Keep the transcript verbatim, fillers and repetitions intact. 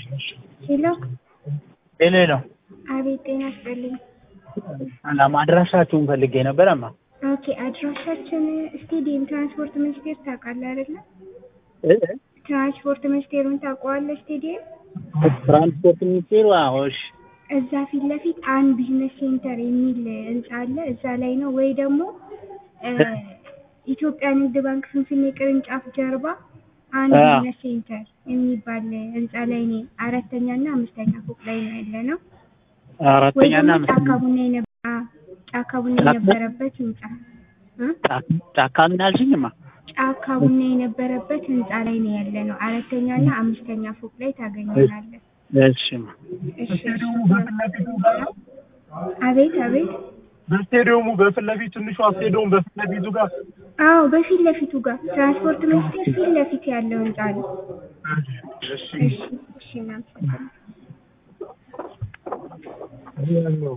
ሄሎ ሄሎ ሄሎ አቤት ጤና ይስጥልኝ። እና ማድራሻችሁን ፈልጌ ነበርማ። ኦኬ አድራሻችን ስቴዲየም ትራንስፖርት ሚኒስቴር ታውቃለህ አይደለ? እ ትራንስፖርት ሚኒስቴሩን ታውቀዋለህ? ስቴዲየም ትራንስፖርት ሚኒስቴሩ አዎ። እሺ እዛ ፊት ለፊት አንድ ቢዝነስ ሴንተር የሚል ህንጻ አለ። እዛ ላይ ነው ወይ ደግሞ ኢትዮጵያ ንግድ ባንክ ፍንፍኔ ቅርንጫፍ ጀርባ አንድ ቢዝነስ ሴንተር የሚባል ህንጻ ላይ ነው። አራተኛ እና አምስተኛ ፎቅ ላይ ነው ያለነው። አራተኛ እና አምስተኛ ጫካ ቡና የነበረ ጫካ ቡና የነበረበት ህንጻ እ ጫካ ምን አልሽኝማ? ጫካ ቡና የነበረበት ህንጻ ላይ ነው ያለነው። አራተኛ እና አምስተኛ ፎቅ ላይ ታገኘናለህ። እሺ እሺ አቤት አቤት በስቴዲየሙ በፊት ለፊት ትንሿ ስቴዲየም በፊት ለፊቱ ጋር አዎ በፊት ለፊቱ ጋር ትራንስፖርት ሚኒስቴር ፊት ለፊት ያለው ህንጻ ነው። እሺ እሺ እሺ እናመሰግናለን።